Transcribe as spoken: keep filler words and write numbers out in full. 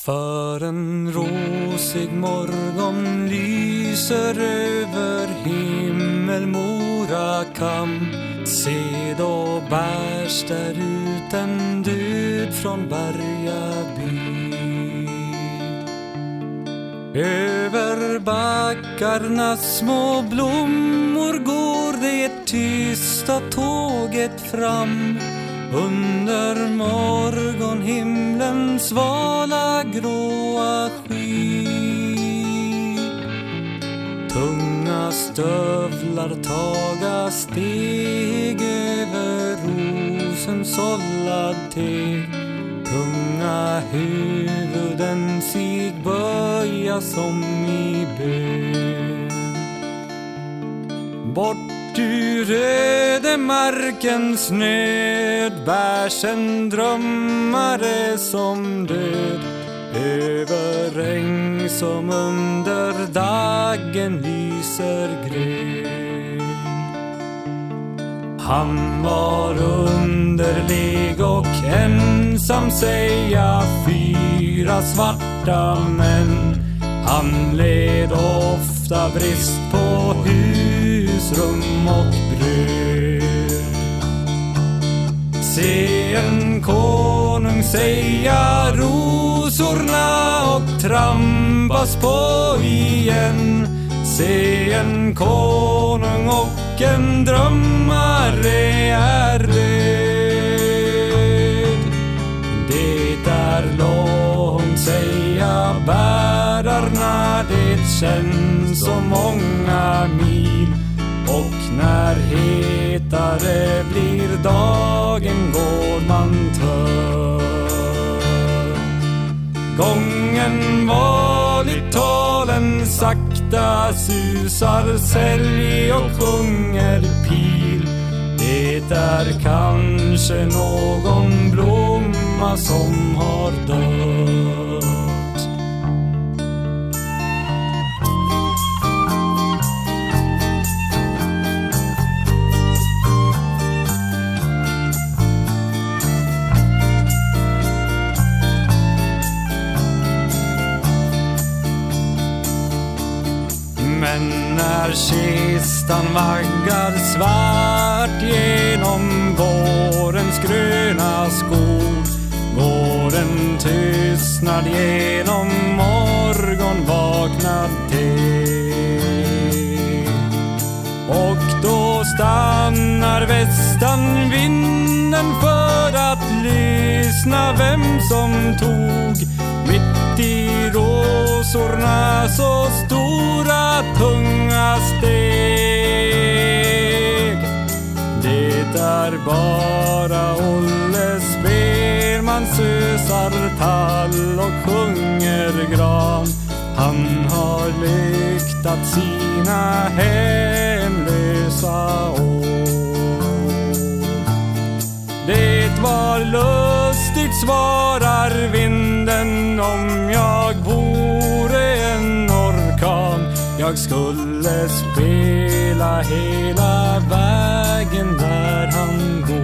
För en rosig morgon lyser över himmelmora kam. Se då bärs där ut en död från Bergaby. Över backarnas små blommor går det tysta tåget fram. Under morgonhimlens svala gråa sky. Tunga stövlar taga steg över rosen sållad teg. Tunga huvuden sig böja som i bön. Bort ur ödemarkens nöd bärs en drömmare som död. Över äng som under dagen lyser grön. Han var underlig och ensam, säga fyra svarta män. Han led ofta brist på husrum och bröd. Se en konung säga rosorna och trampas på igen. Se en konung och en drömmare är röd. Det är långt, säga bärarna, det känns så många mil. Och när hetare blir dagen går man tör. Gången vanligt talen sakta susar sälj och sjunger pil. Det är kanske någon blomma som har dött. Men när kistan vaggar svart genom vårens gröna skog, går en tystnad genom morgonvaknad teg. Och då stannar västanvinden för att lyssna vem som tog mitt i rosorna så stora tunga steg. Det är bara Olle Sperman sösar tall och sjunger gran. Han har lyktat sina hemlösa år. Det var lustigt, svarar vinden, om jag vore en orkan. Jag skulle spela hela vägen där han går.